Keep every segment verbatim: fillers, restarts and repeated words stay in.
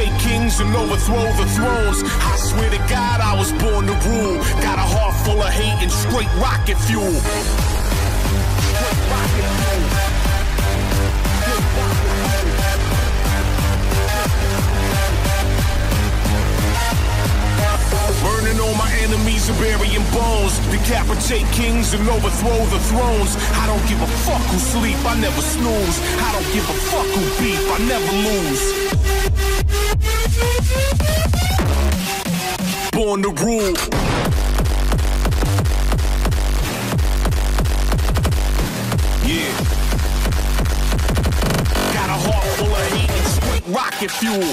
decapitate kings and overthrow the thrones. I swear to God I was born to rule. Got a heart full of hate and straight rocket fuel. Straight rocket fuel. Burning all my enemies and burying bones. Decapitate kings and overthrow the thrones. I don't give a fuck who sleep, I never snooze. I don't give a fuck who beef, I never lose. Born to rule. Yeah. Got a heart full of hate and straight rocket fuel.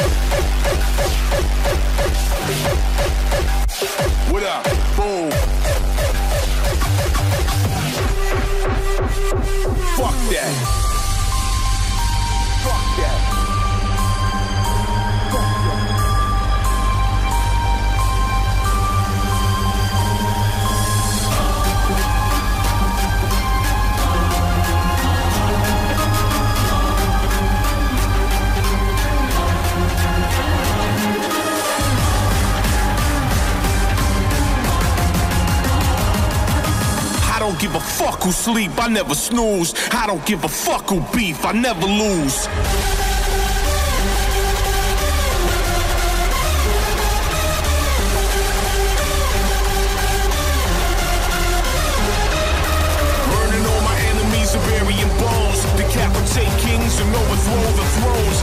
What up? Boom. Fuck that. Fuck that. I don't give a fuck who sleep, I never snooze. I don't give a fuck who beef, I never lose. Burning all my enemies and burying bones. Decapitate kings and overthrow the thrones.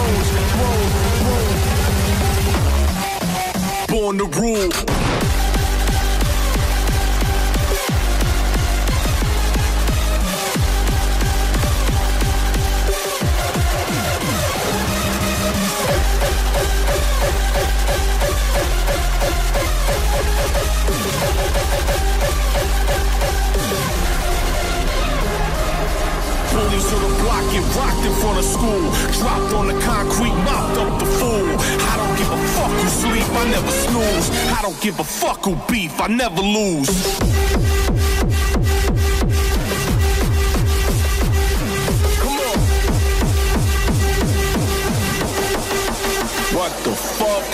Thrones, throne, throne. Born to rule. Bullies on the block get rocked in front of school. Dropped on the concrete, mopped up the fool. I don't give a fuck who sleep, I never snooze. I don't give a fuck who beef, I never lose. Come on. What the fuck?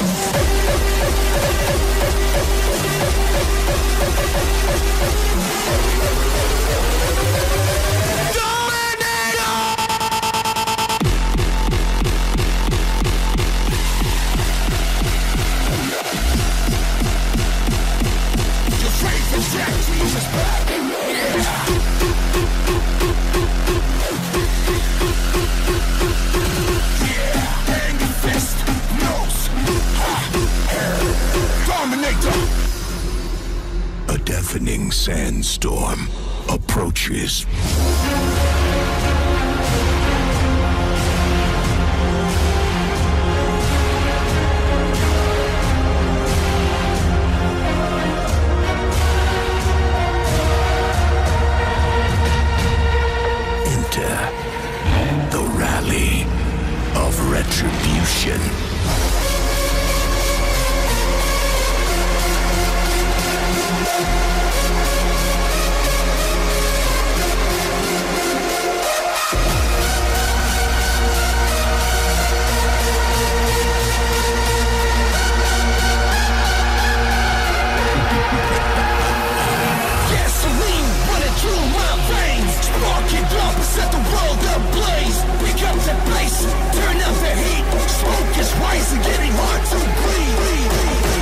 A deafening sandstorm approaches. Enter the rally of retribution. Set the world ablaze. We come to blaze. Turn up the heat. Smoke is rising, getting hard to breathe.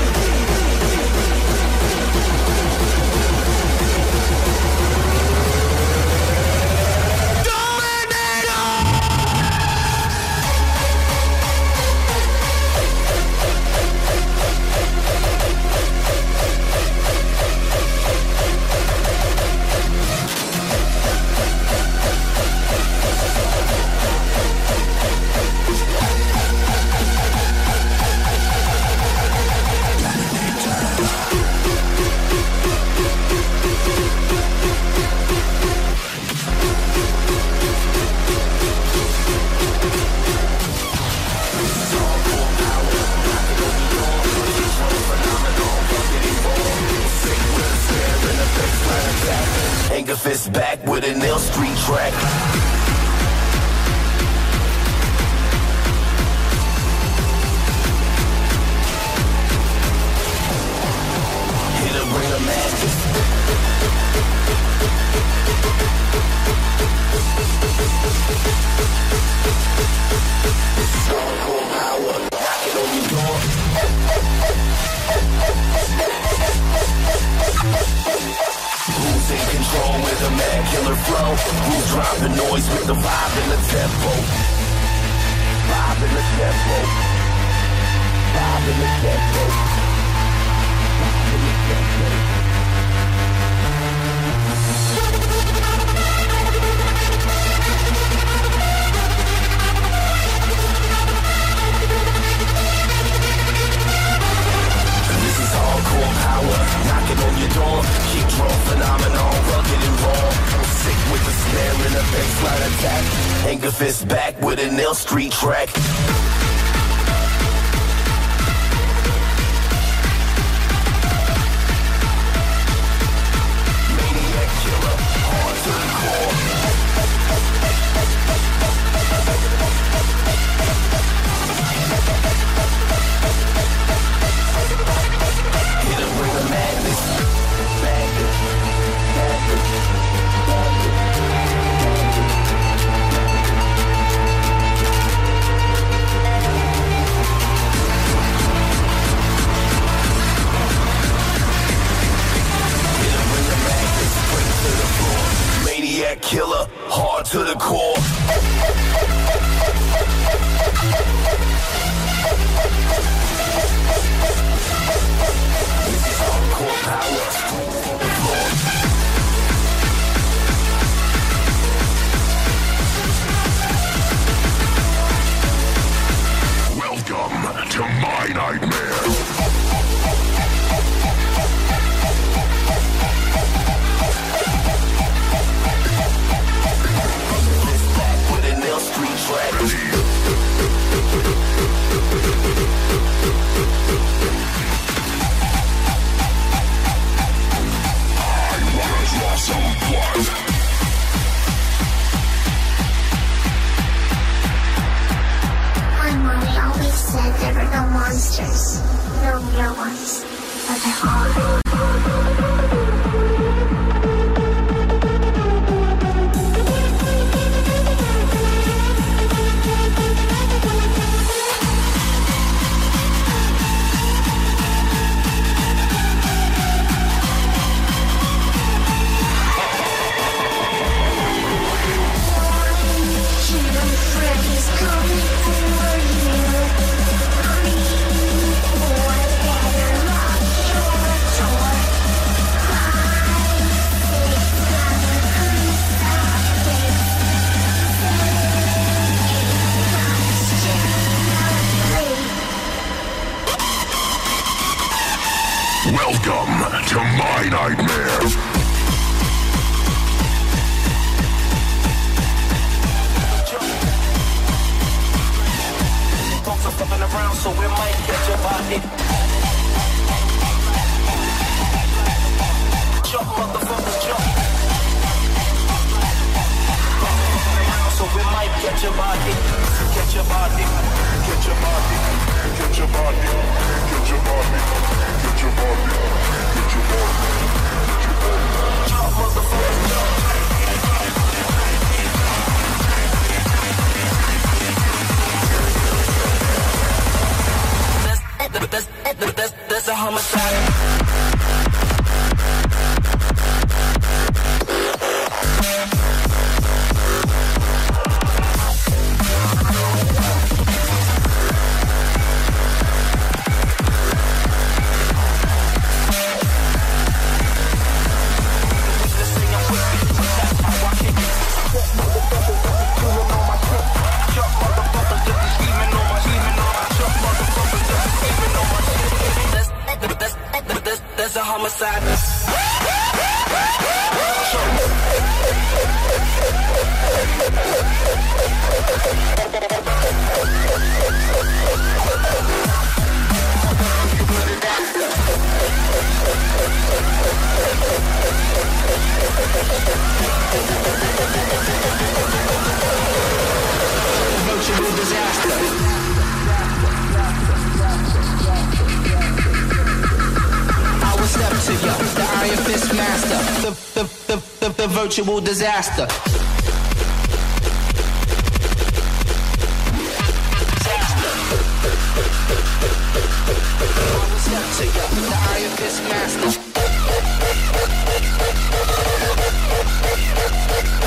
Anger fist back with an L Street track. the flow. Who's dropping noise with the vibe and the tempo? Vibe and the tempo. Vibe and the tempo. Vibe and the tempo. This is hardcore power, knocking on your door. Keep drum phenomenon, rugged and raw. I'm sick with the snare and the baseline attack. Anger fist back with an L Street track. Maniac killer, hard to the core. Hit him with the madness. Madness. Madness. Hit him with the madness. Straight to the floor. Maniac killer, hard to the core. This is hardcore power. Welcome to my nightmare. This back with an L Street track. Some blood. My mommy always said there were no monsters, no real ones, but there are. Welcome to my nightmare. Folks are flipping around, so we might catch a body. Jump, motherfuckers, jump. So we might catch a body. Catch a body. Catch a body. Catch a body. Catch a body. Catch a body. Catch a body. Jump, motherfuckers, jump. That's, that's, that's, that's a homicide. That's a homicide. Virtual disaster. Step to you, the Iron Fist Master, the, the, the, the, the virtual disaster. Step to you, the Iron Fist Master.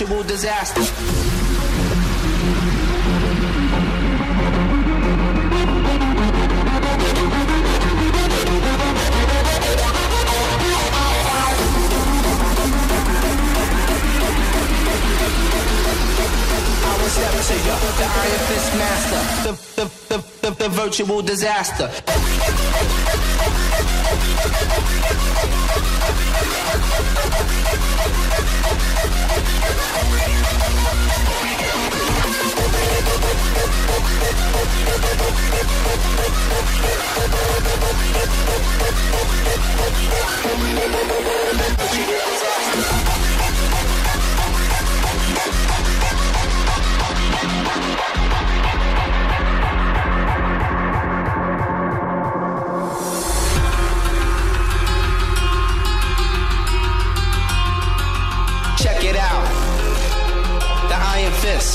virtual disaster. I will step to you, the Iron Fist Master, the, the, the, the, the virtual disaster. Check it out, the Iron Fist.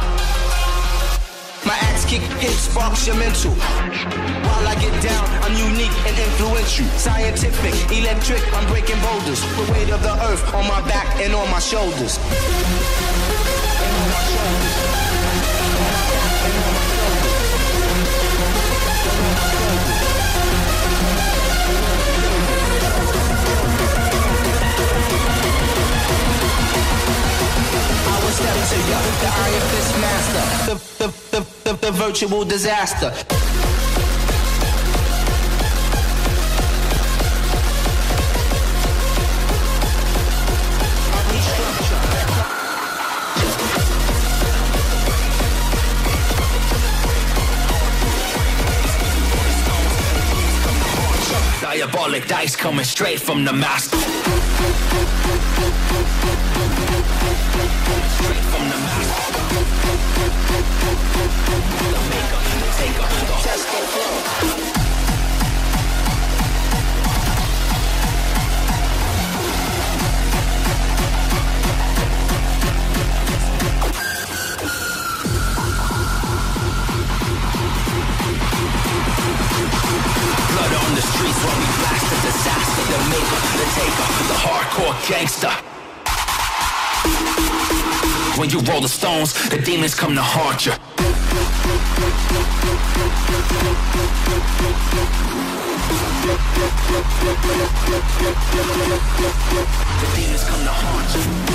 My axe kick, it sparks your mental. While I get down, I'm unique and influential. Scientific, electric, I'm breaking boulders. The weight of the earth on my back and on my shoulders. And on my shoulders. And on my shoulders. I will step to you, the Iron Fist Master, the, the, the, the, the virtual disaster. Diabolic dice coming straight from the master. Straight from the master. The maker, the taker, the Tesco flow. Blood on the streets while we blast the disaster. The maker, the taker, the hardcore gangster. When you roll the stones, the demons come to haunt you. The demons come to haunt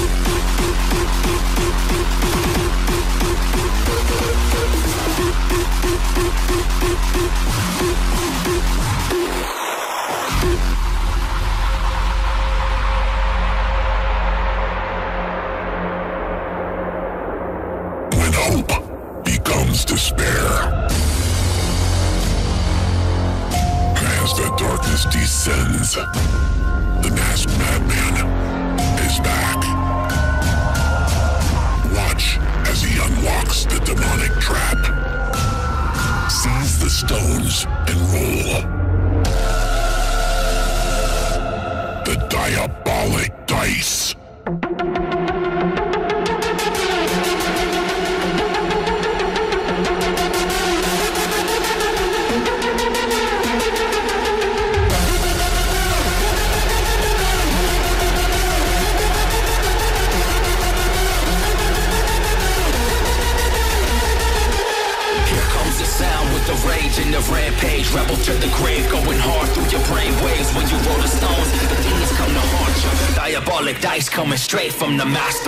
When hope becomes despair, as the darkness descends, the masked madman is back. Watch as he unlocks the demonic trap. Seize the stones and roll. The diabolic dice. the rage and the rampage, rebel to the grave, going hard through your brain waves. When you roll the stones, the demons come to haunt you. Diabolic dice coming straight from the master.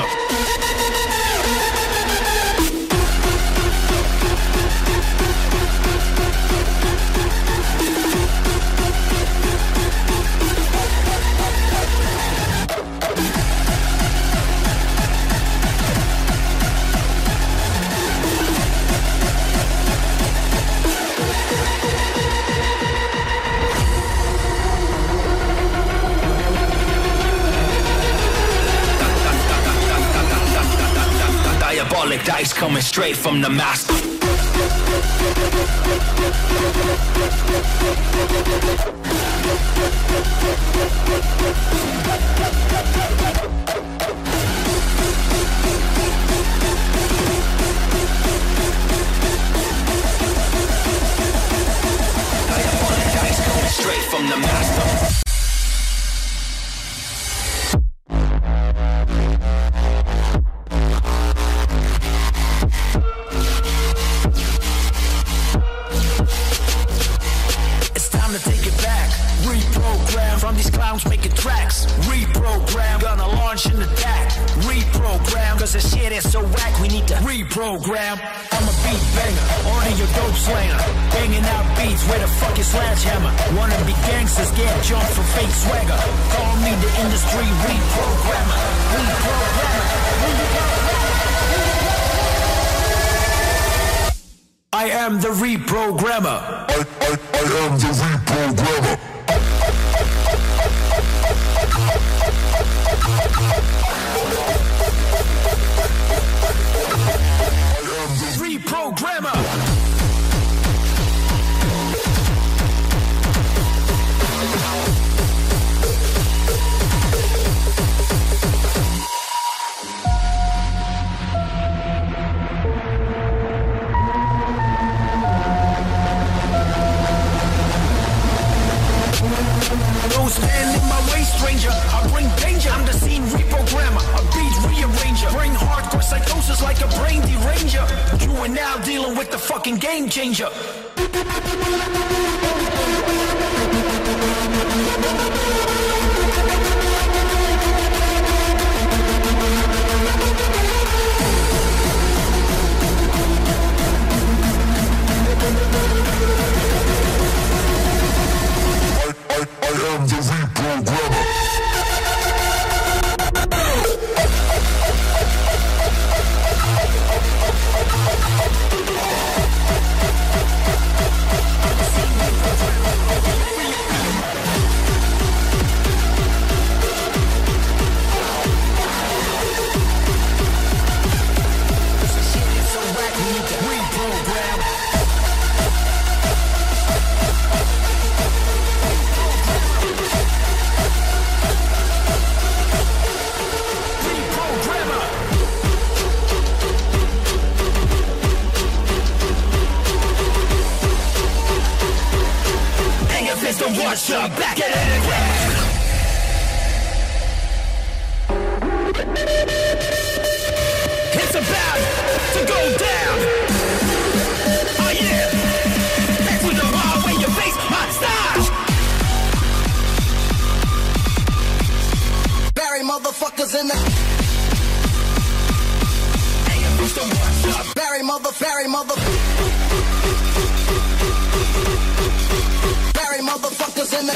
Diabolic dice coming straight from the master. Diabolic dice coming straight from the master. reprogram. I'm a beat banger, order your dope slanger. Banging out beats with a fucking sledgehammer. Wanna be gangsters, get jumped for fake swagger. Call me the industry reprogrammer. Reprogrammer. I am the reprogrammer. I, I, I am the reprogrammer. Reprogrammer. Don't stand in my way, stranger. I bring danger. I'm the scene reprogrammer, a beat rearranger. Bring hardcore psychosis like a brain deranger. You are now dealing with the fucking game changer. I, I am the reprogrammer. What's up? Back at it again. It's about to go down. Oh yeah. That's with the raw way you face my style. Barry motherfuckers in the. Hey, Mister What's up? Barry mother, Barry mother. Barry motherfuckers in the.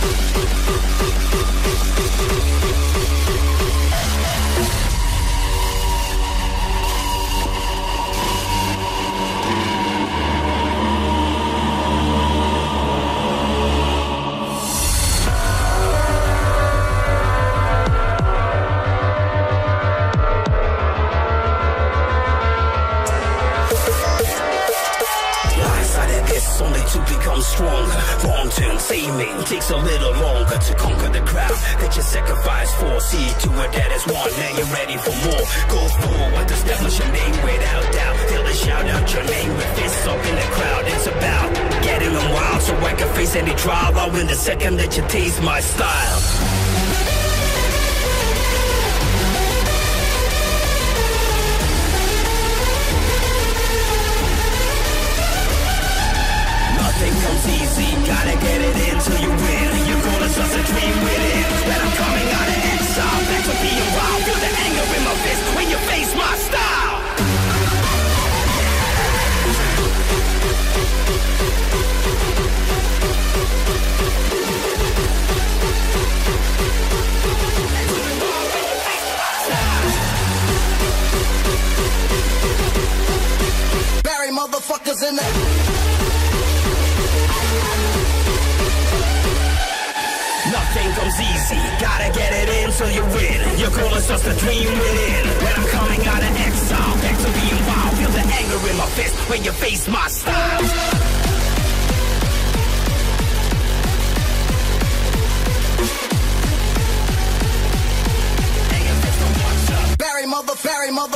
Only to become stronger. Wrong turn, seeming takes a little longer to conquer the crowd that you sacrifice for. See to it that is one. Now you're ready for more. Go forward, establish your name without doubt. Till they shout out your name with fists up in the crowd. It's about getting them wild so I can face any trial. I'll win the second that you taste my style. Nothing comes easy, gotta get it in till you win. Your goal is just a dream within. That I'm coming out of exile, back to being wild. Feel the anger in my fist when you face my style. Barry motherfuckers in the. Nothing comes easy, gotta get it in till you win. Your goal is just a dream within. When I'm coming out of exile, back to being wild. Feel the anger in my fist when you face my style. Barry mother, Barry mother.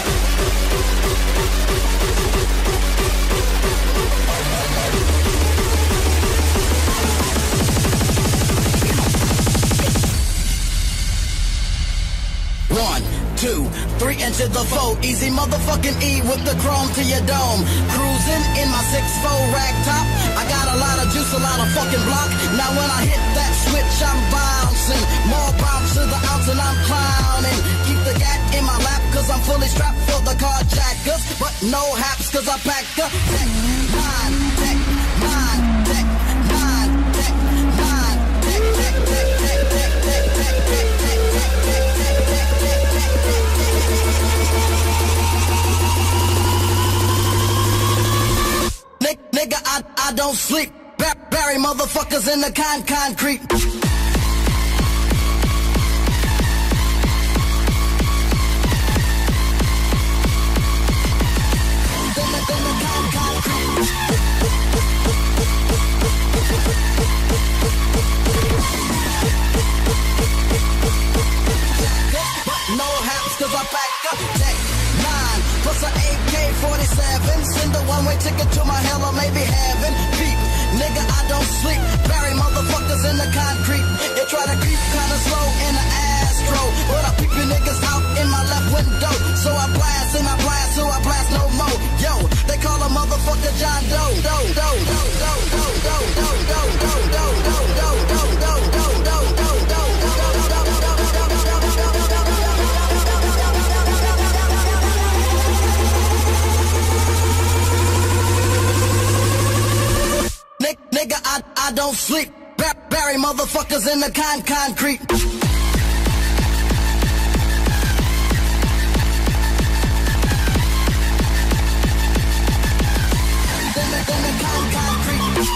One, two, three into the four. Easy motherfucking E with the chrome to your dome. Cruising in my six four rag top. I got a lot of juice, a lot of fucking block. Now when I hit that switch, I'm bouncing. More bounce to the ounce and I'm clowning. Keep the gat in my lap cause I'm fully strapped for the carjackers. no haps, cause I packed up tech nine, tech nine, tech nine, tech nine, tech, tech, tech, tech, tech, tech, tech, tech, tech, tech, nigga, I, I don't sleep. Bury motherfuckers in the con concrete. No haps, cause I backed up tech nine plus an A K forty-seven. Send a one-way ticket to my hell or maybe heaven. Peep, nigga, I don't sleep. Bury motherfuckers in the concrete. They try to creep kinda slow in the Astro, but I peep you niggas out in my left window. So I blast and I blast, so I blast no more. Yo, they call a motherfucker John Doe. Do, do, do, do, do, do, do, do, do, do, do, do, do, do, do, do, do, do. Nigga, I, I don't sleep. Bury motherfuckers in the con concrete. In the, in the con concrete.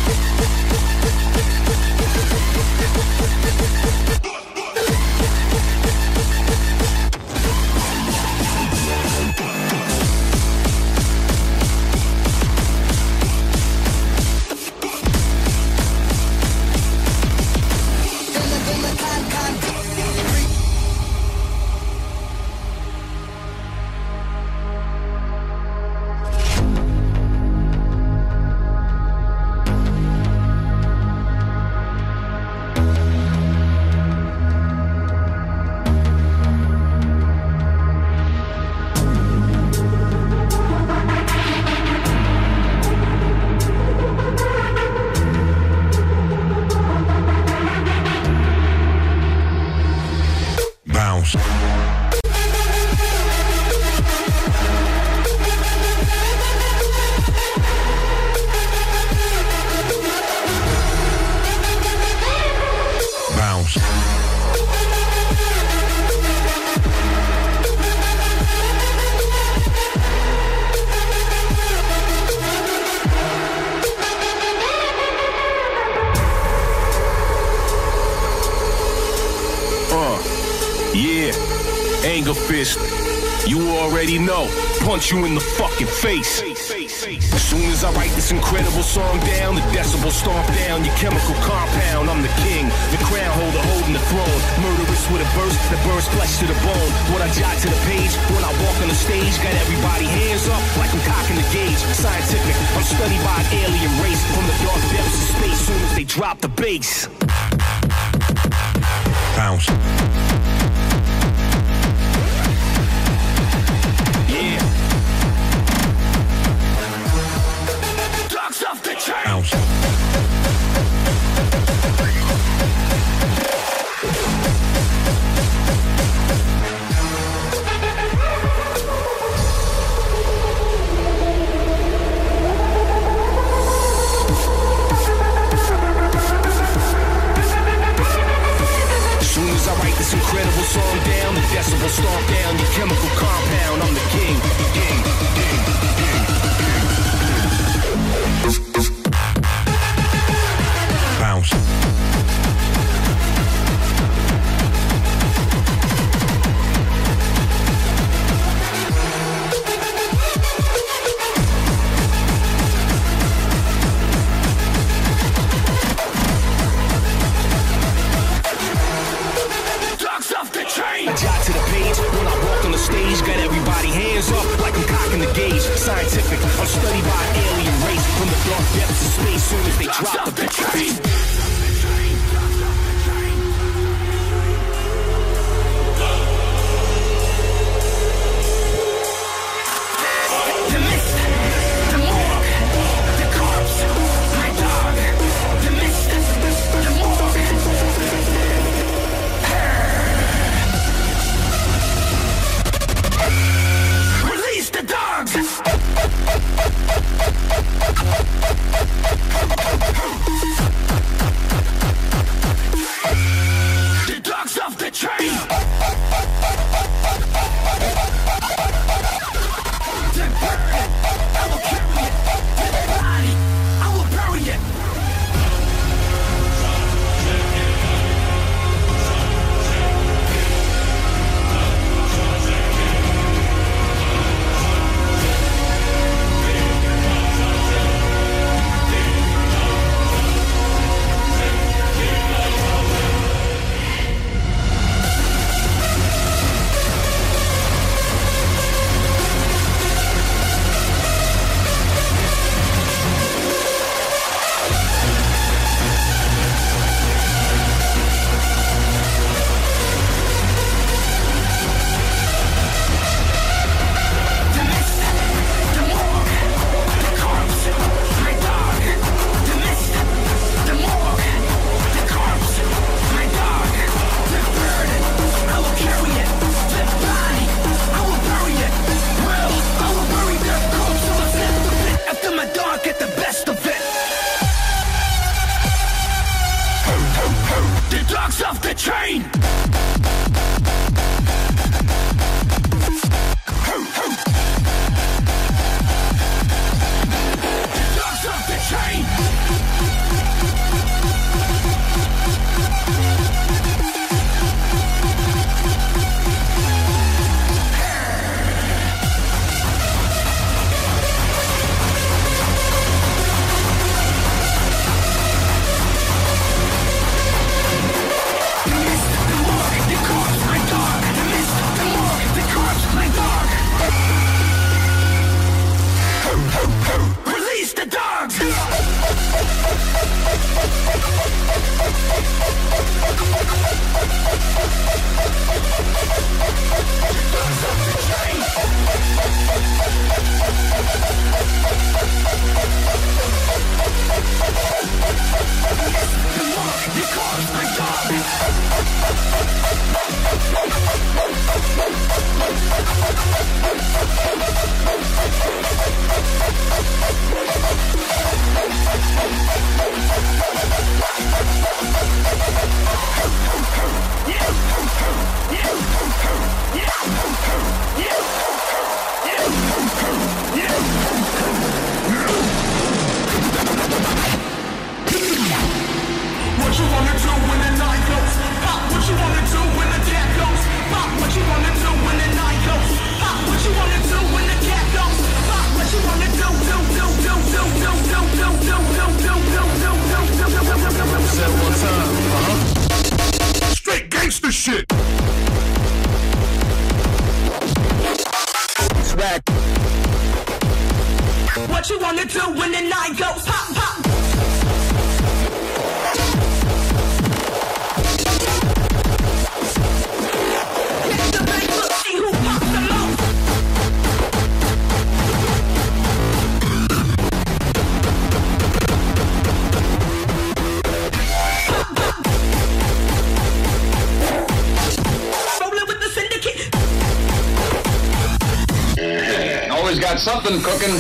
You already know, punch you in the fucking face. As soon as I write this incredible song down, the decibels stomp down your chemical compound. I'm the king, the crown holder holding the throne. Murderous with a verse that burns flesh to the bone. What I jot to the page, when I walk on the stage, got everybody hands up like I'm cocking the gauge. Scientific, I'm studied by an alien race from the dark depths of space. Soon as they drop the bass, bounce. Bounce. This incredible song down, the decibels stomp down your chemical compound. I'm the king, king, king, king, king. Bounce. I jot to the page when I walk on the stage, got everybody hands up like I'm cocking the gauge. Scientific, I'm studied by an alien race from the dark depths of space. Soon as they drop the beat. Release the dogs! What you wanna do when the night goes pop, pop? Check the bank book, see who pops the most. Rolling with the syndicate. Always got something cooking.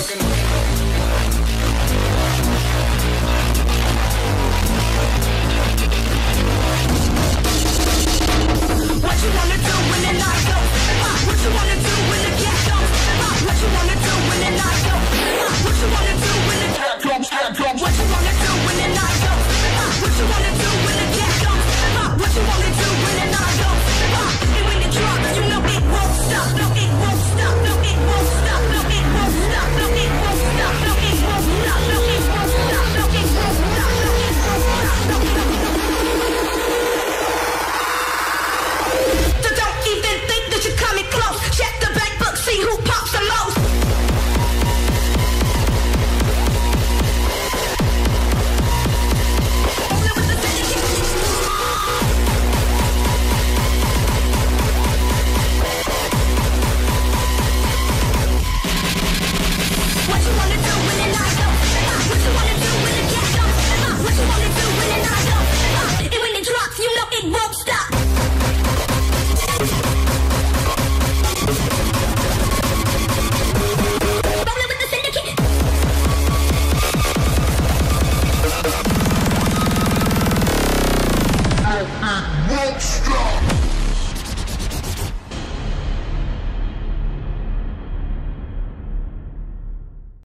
What you wanna do when the night goes? What you wanna do when the cat goes? What you wanna do when the night goes? What you wanna do when the cat comes? What you wanna do when the night goes? What you wanna do when the cat comes? What you wanna do when the night goes? And when it drops, you know it won't stop. No, it won't stop. No, it won't stop. No, it won't stop. No, it won't stop. No, it won't stop. No, it won't stop. No, it won't stop. No, it won't stop. No, it won't stop. So don't even think that you're coming close. Check the bank book, see who pops the most. Rolling with the syndicate. What you wanna do when the night goes? What you wanna do when the cat goes? What you wanna do when the night goes? And when it drops, you know it won't stop. Rolling with the syndicate. Won't stop.